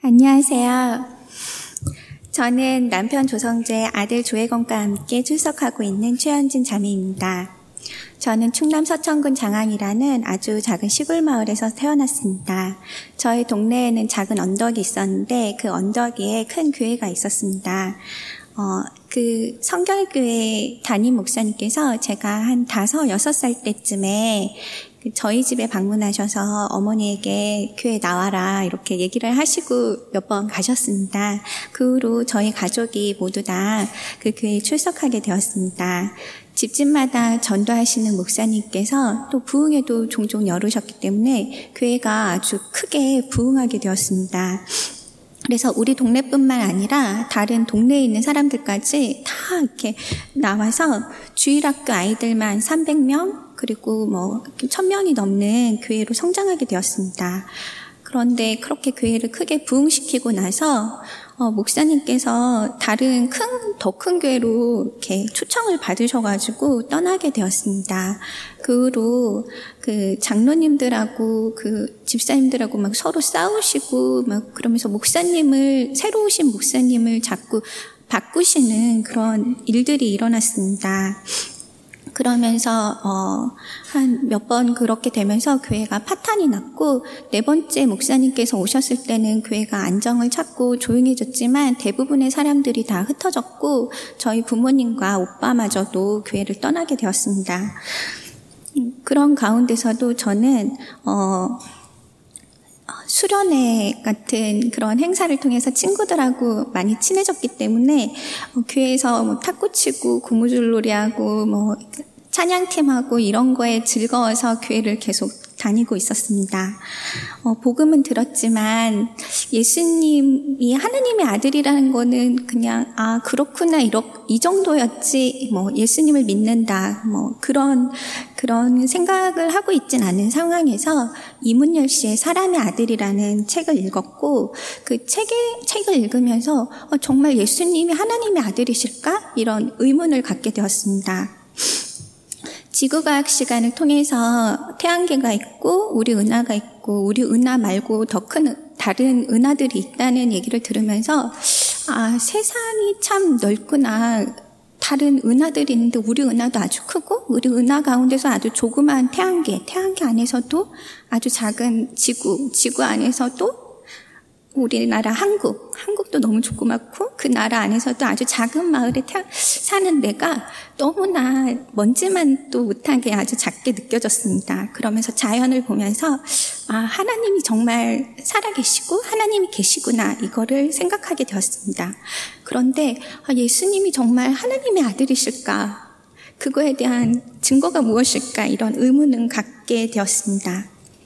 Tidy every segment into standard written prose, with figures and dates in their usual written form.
안녕하세요. 저는 남편 조성재, 아들 조혜건과 함께 출석하고 있는 최현진 자매입니다. 저는 충남 서천군 장항이라는 아주 작은 시골 마을에서 태어났습니다. 저희 동네에는 작은 언덕이 있었는데 그 언덕 위에 큰 교회가 있었습니다. 그 성결교회 담임 목사님께서 제가 한 5, 6살 때쯤에 저희 집에 방문하셔서 어머니에게 교회 나와라 이렇게 얘기를 하시고 몇 번 가셨습니다. 그 후로 저희 가족이 모두 다 그 교회에 출석하게 되었습니다. 집집마다 전도하시는 목사님께서 또 부흥회도 종종 열으셨기 때문에 교회가 아주 크게 부흥하게 되었습니다. 그래서 우리 동네뿐만 아니라 다른 동네에 있는 사람들까지 다 이렇게 나와서 주일학교 아이들만 300명 그리고 1000명이 넘는 교회로 성장하게 되었습니다. 그런데 그렇게 교회를 크게 부흥시키고 나서 목사님께서 다른 더 큰 교회로 이렇게 초청을 받으셔가지고 떠나게 되었습니다. 그 후로 그 장로님들하고 그 집사님들하고 막 서로 싸우시고 막 그러면서 새로 오신 목사님을 자꾸 바꾸시는 그런 일들이 일어났습니다. 그러면서 한 몇 번 그렇게 되면서 교회가 파탄이 났고 4번째 목사님께서 오셨을 때는 교회가 안정을 찾고 조용해졌지만 대부분의 사람들이 다 흩어졌고 저희 부모님과 오빠마저도 교회를 떠나게 되었습니다. 그런 가운데서도 저는 수련회 같은 그런 행사를 통해서 친구들하고 많이 친해졌기 때문에 교회에서 탁구 치고 고무줄놀이하고 찬양팀하고 이런 거에 즐거워서 교회를 계속 다니고 있었습니다. 복음은 들었지만 예수님이 하나님의 아들이라는 거는 그냥 그렇구나 이 정도였지 예수님을 믿는다 그런 생각을 하고 있진 않은 상황에서 이문열 씨의 사람의 아들이라는 책을 읽었고 그 책을 읽으면서 정말 예수님이 하나님의 아들이실까? 이런 의문을 갖게 되었습니다. 지구과학 시간을 통해서 태양계가 있고 우리 은하가 있고 우리 은하 말고 더 큰 다른 은하들이 있다는 얘기를 들으면서 세상이 참 넓구나. 다른 은하들이 있는데 우리 은하도 아주 크고 우리 은하 가운데서 아주 조그마한 태양계 안에서도 아주 작은 지구 안에서도 우리나라 한국도 너무 조그맣고 그 나라 안에서도 아주 작은 마을에 사는 내가 너무나 먼지만도 못하게 아주 작게 느껴졌습니다. 그러면서 자연을 보면서 하나님이 정말 살아계시고 하나님이 계시구나 이거를 생각하게 되었습니다. 그런데 예수님이 정말 하나님의 아들이실까? 그거에 대한 증거가 무엇일까? 이런 의문을 갖게 되었습니다.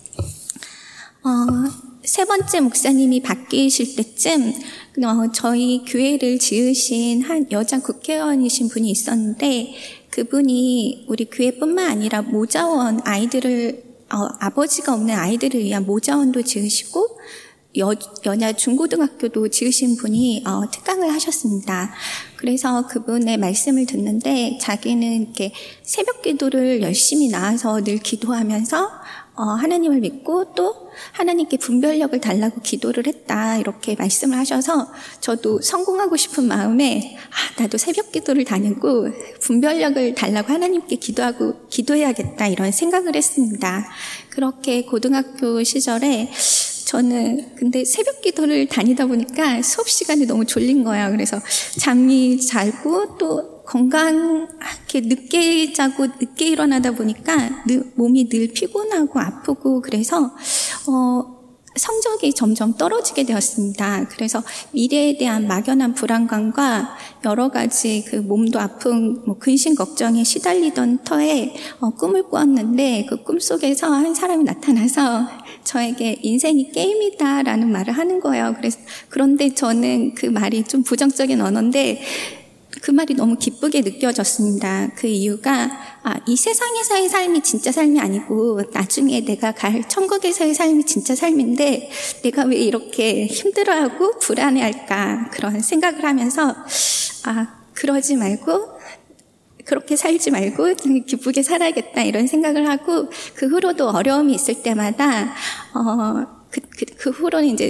3번째 목사님이 바뀌실 때쯤 저희 교회를 지으신 한 여자 국회의원이신 분이 있었는데 그분이 우리 교회뿐만 아니라 모자원 아이들을 아버지가 없는 아이들을 위한 모자원도 지으시고 연야 중고등학교도 지으신 분이 특강을 하셨습니다. 그래서 그분의 말씀을 듣는데 자기는 이렇게 새벽 기도를 열심히 나와서 늘 기도하면서 하나님을 믿고 또 하나님께 분별력을 달라고 기도를 했다 이렇게 말씀을 하셔서 저도 성공하고 싶은 마음에 나도 새벽 기도를 다니고 분별력을 달라고 하나님께 기도해야겠다 이런 생각을 했습니다. 그렇게 고등학교 시절에 저는 근데 새벽 기도를 다니다 보니까 수업 시간에 너무 졸린 거예요. 그래서 잠이 자고 또 건강하게 늦게 자고 늦게 일어나다 보니까 몸이 늘 피곤하고 아프고 그래서 성적이 점점 떨어지게 되었습니다. 그래서 미래에 대한 막연한 불안감과 여러 가지 그 몸도 아픈 근심 걱정에 시달리던 터에 꿈을 꾸었는데 그 꿈속에서 한 사람이 나타나서 저에게 인생이 게임이다라는 말을 하는 거예요. 그런데 저는 그 말이 좀 부정적인 언어인데 그 말이 너무 기쁘게 느껴졌습니다. 그 이유가 이 세상에서의 삶이 진짜 삶이 아니고 나중에 내가 갈 천국에서의 삶이 진짜 삶인데 내가 왜 이렇게 힘들어하고 불안해할까 그런 생각을 하면서 그러지 말고 그렇게 살지 말고 기쁘게 살아야겠다 이런 생각을 하고 그 후로도 어려움이 있을 때마다 그 후로는 이제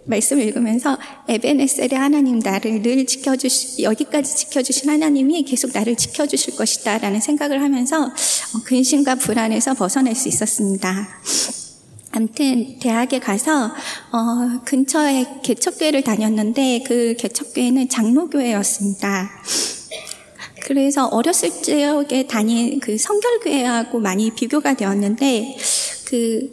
말씀을 읽으면서 에베네셀의 하나님, 나를 늘 여기까지 지켜주신 하나님이 계속 나를 지켜주실 것이다 라는 생각을 하면서 근심과 불안에서 벗어날 수 있었습니다. 아무튼 대학에 가서 근처에 개척교회를 다녔는데 그 개척교회는 장로교회였습니다. 그래서 어렸을 적에 다닌 그 성결교회하고 많이 비교가 되었는데, 그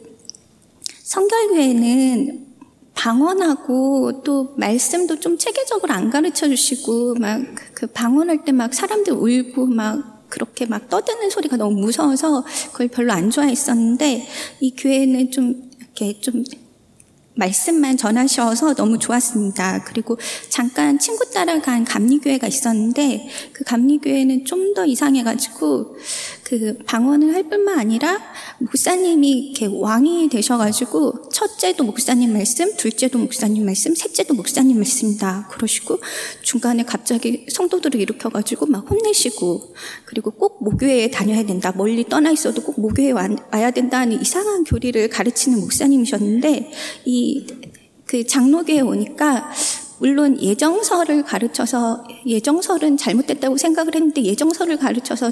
성결교회는 방언하고 또 말씀도 좀 체계적으로 안 가르쳐 주시고, 막 그 방언할 때 막 사람들 울고 막 그렇게 막 떠드는 소리가 너무 무서워서 그걸 별로 안 좋아했었는데, 이 교회는 좀 이렇게 좀 말씀만 전하셔서 너무 좋았습니다. 그리고 잠깐 친구 따라간 감리교회가 있었는데, 그 감리교회는 좀 더 이상해가지고 그 방언을 할 뿐만 아니라 목사님이 이렇게 왕이 되셔가지고 첫째도 목사님 말씀, 둘째도 목사님 말씀, 셋째도 목사님 말씀이다 그러시고, 중간에 갑자기 성도들을 일으켜가지고 막 혼내시고, 그리고 꼭 모교회에 다녀야 된다, 멀리 떠나 있어도 꼭 모교회에 와야 된다는 이상한 교리를 가르치는 목사님이셨는데, 그 장로교회에 오니까 물론 예정설을 가르쳐서, 예정설은 잘못됐다고 생각을 했는데 예정설을 가르쳐서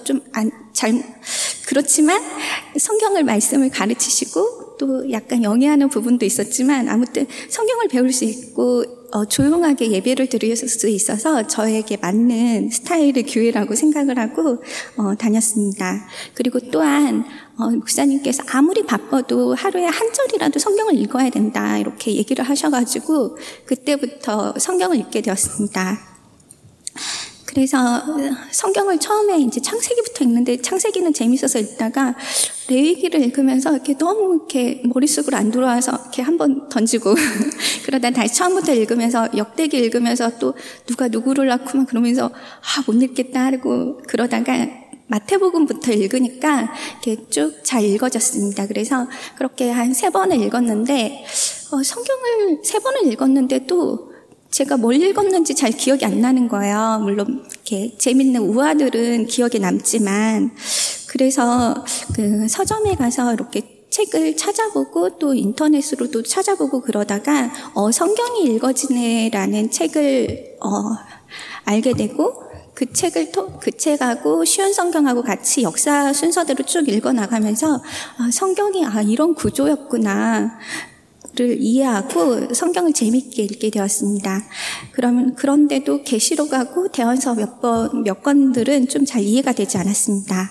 그렇지만 성경을 말씀을 가르치시고 또 약간 영위하는 부분도 있었지만, 아무튼 성경을 배울 수 있고 조용하게 예배를 드릴 수 있어서 저에게 맞는 스타일의 교회라고 생각을 하고 다녔습니다. 그리고 또한 목사님께서 아무리 바빠도 하루에 한 절이라도 성경을 읽어야 된다 이렇게 얘기를 하셔가지고 그때부터 성경을 읽게 되었습니다. 그래서 성경을 처음에 이제 창세기부터 읽는데, 창세기는 재밌어서 읽다가 레위기를 읽으면서 이렇게 너무 이렇게 머릿속으로 안 들어와서 이렇게 한번 던지고 그러다 다시 처음부터 읽으면서, 역대기 읽으면서 또 누가 누구를 낳고 막 그러면서 못 읽겠다 하고 그러다가 마태복음부터 읽으니까 이렇게 쭉 잘 읽어졌습니다. 그래서 그렇게 한 3번을 읽었는데, 성경을 3번을 읽었는데도 제가 뭘 읽었는지 잘 기억이 안 나는 거예요. 물론 이렇게 재밌는 우화들은 기억에 남지만. 그래서 그 서점에 가서 이렇게 책을 찾아보고 또 인터넷으로도 찾아보고 그러다가 성경이 읽어지네라는 책을 알게 되고, 그 책하고 쉬운 성경하고 같이 역사 순서대로 쭉 읽어나가면서 성경이 이런 구조였구나 를 이해하고 성경을 재밌게 읽게 되었습니다. 그런데도 계시록하고 대언서 몇 권들은 좀 잘 이해가 되지 않았습니다.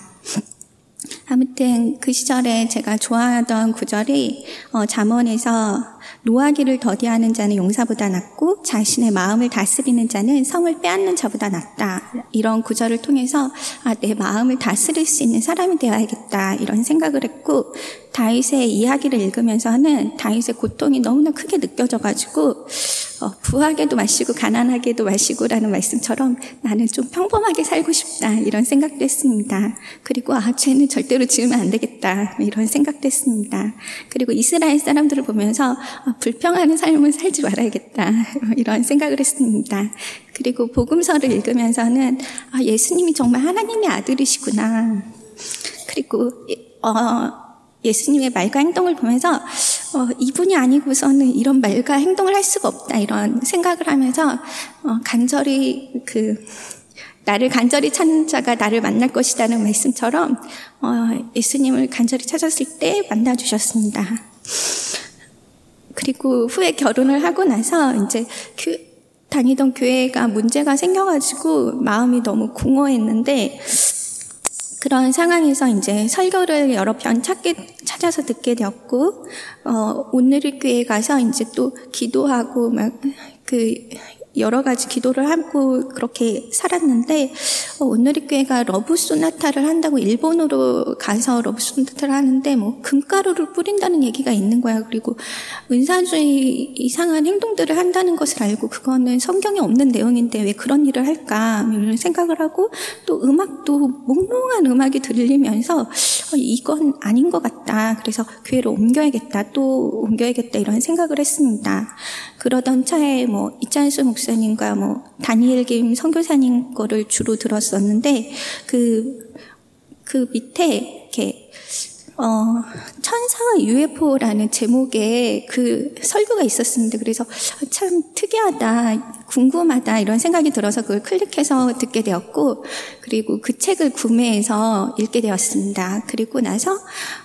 아무튼 그 시절에 제가 좋아하던 구절이 잠언에서 노하기를 더디하는 자는 용사보다 낫고 자신의 마음을 다스리는 자는 성을 빼앗는 자보다 낫다. 이런 구절을 통해서 내 마음을 다스릴 수 있는 사람이 되어야겠다 이런 생각을 했고, 다윗의 이야기를 읽으면서는 다윗의 고통이 너무나 크게 느껴져가지고 부하게도 마시고 가난하게도 마시고라는 말씀처럼 나는 좀 평범하게 살고 싶다 이런 생각도 했습니다. 그리고 죄는 절대로 지으면 안 되겠다 이런 생각도 했습니다. 그리고 이스라엘 사람들을 보면서 불평하는 삶을 살지 말아야겠다 이런 생각을 했습니다. 그리고 복음서를 읽으면서는 예수님이 정말 하나님의 아들이시구나, 그리고 예수님의 말과 행동을 보면서 이분이 아니고서는 이런 말과 행동을 할 수가 없다 이런 생각을 하면서 간절히 나를 간절히 찾는 자가 나를 만날 것이라는 말씀처럼 예수님을 간절히 찾았을 때 만나주셨습니다. 그리고 후에 결혼을 하고 나서 이제 다니던 교회가 문제가 생겨가지고 마음이 너무 공허했는데, 그런 상황에서 이제 설교를 여러 편 찾아서 듣게 되었고, 온누리 교회에 가서 이제 또 기도하고 막 여러 가지 기도를 하고 그렇게 살았는데, 온누리 교회가 러브 소나타를 한다고 일본으로 가서 러브 소나타를 하는데 금가루를 뿌린다는 얘기가 있는 거야. 그리고 은사주의 이상한 행동들을 한다는 것을 알고 그거는 성경에 없는 내용인데 왜 그런 일을 할까 이런 생각을 하고, 또 음악도 몽롱한 음악이 들리면서 이건 아닌 것 같다. 그래서 교회를 옮겨야겠다, 또 옮겨야겠다 이런 생각을 했습니다. 그러던 차에 이찬수 목사님과 다니엘 김 선교사님 거를 주로 들었었는데, 그 밑에 이렇게 천사와 UFO라는 제목의 그 설교가 있었습니다. 그래서 참 특이하다, 궁금하다 이런 생각이 들어서 그걸 클릭해서 듣게 되었고, 그리고 그 책을 구매해서 읽게 되었습니다. 그리고 나서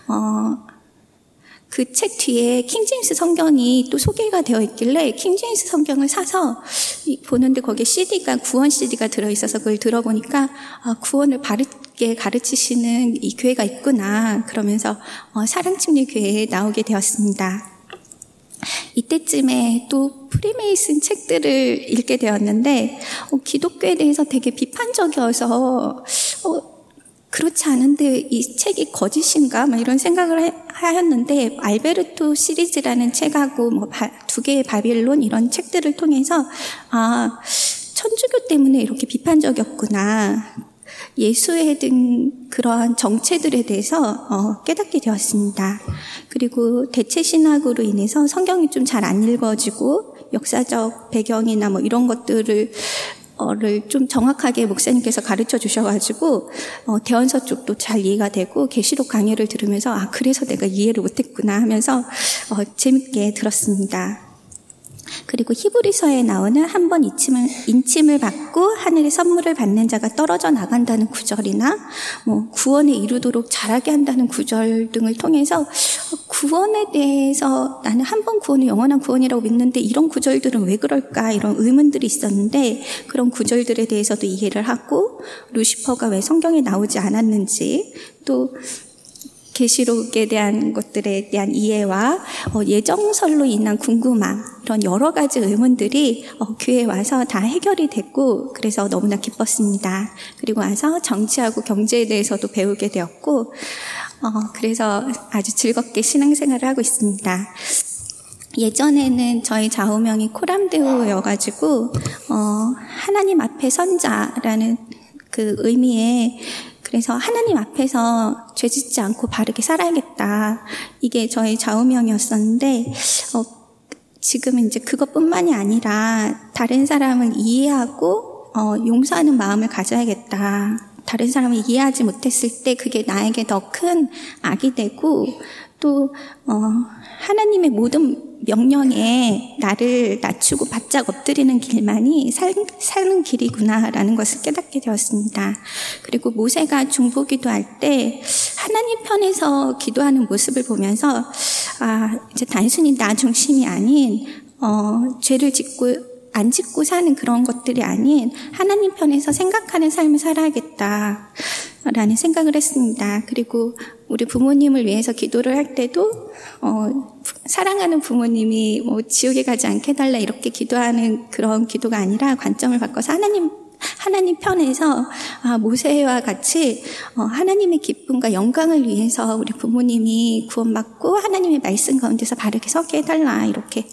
그 책 뒤에 킹제임스 성경이 또 소개가 되어 있길래 킹제임스 성경을 사서 보는데 거기에 CD가 구원 CD가 들어있어서 그걸 들어보니까 구원을 바르게 가르치시는 이 교회가 있구나 그러면서 사랑침례교회에 나오게 되었습니다. 이때쯤에 또 프리메이슨 책들을 읽게 되었는데 기독교에 대해서 되게 비판적이어서 그렇지 않은데 이 책이 거짓인가? 이런 생각을 하였는데 알베르토 시리즈라는 책하고 두 개의 바빌론 이런 책들을 통해서 천주교 때문에 이렇게 비판적이었구나. 예수에 든 그러한 정체들에 대해서 깨닫게 되었습니다. 그리고 대체신학으로 인해서 성경이 좀 잘 안 읽어지고 역사적 배경이나 이런 것들을 좀 정확하게 목사님께서 가르쳐 주셔가지고 대언서 쪽도 잘 이해가 되고 계시록 강의를 들으면서 그래서 내가 이해를 못했구나 하면서 재밌게 들었습니다. 그리고 히브리서에 나오는 한 번 인침을 받고 하늘의 선물을 받는 자가 떨어져 나간다는 구절이나 구원에 이르도록 자라게 한다는 구절 등을 통해서 구원에 대해서 나는 한 번 구원은 영원한 구원이라고 믿는데 이런 구절들은 왜 그럴까 이런 의문들이 있었는데 그런 구절들에 대해서도 이해를 하고 루시퍼가 왜 성경에 나오지 않았는지 또 계시록에 대한 것들에 대한 이해와 예정설로 인한 궁금함 이런 여러 가지 의문들이 교회에 와서 다 해결이 됐고 그래서 너무나 기뻤습니다. 그리고 와서 정치하고 경제에 대해서도 배우게 되었고 그래서 아주 즐겁게 신앙생활을 하고 있습니다. 예전에는 저희 좌우명이 코람데오여가지고 하나님 앞에 선자라는 그 의미에 그래서 하나님 앞에서 죄짓지 않고 바르게 살아야겠다. 이게 저희 좌우명이었었는데 지금은 이제 그것뿐만이 아니라 다른 사람을 이해하고 용서하는 마음을 가져야겠다. 다른 사람을 이해하지 못했을 때 그게 나에게 더 큰 악이 되고 또 하나님의 모든 명령에 나를 낮추고 바짝 엎드리는 길만이 사는 길이구나라는 것을 깨닫게 되었습니다. 그리고 모세가 중보기도할 때 하나님 편에서 기도하는 모습을 보면서 이제 단순히 나 중심이 아닌 죄를 안 짓고 사는 그런 것들이 아닌 하나님 편에서 생각하는 삶을 살아야겠다라는 생각을 했습니다. 그리고 우리 부모님을 위해서 기도를 할 때도 사랑하는 부모님이 지옥에 가지 않게 해달라 이렇게 기도하는 그런 기도가 아니라 관점을 바꿔서 하나님 편에서 모세와 같이 하나님의 기쁨과 영광을 위해서 우리 부모님이 구원받고 하나님의 말씀 가운데서 바르게 서게 해달라 이렇게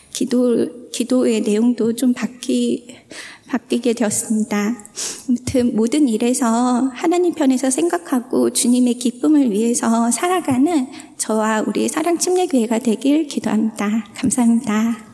기도의 내용도 좀 바뀌게 되었습니다. 아무튼 모든 일에서 하나님 편에서 생각하고 주님의 기쁨을 위해서 살아가는 저와 우리 사랑침례교회가 되길 기도합니다. 감사합니다.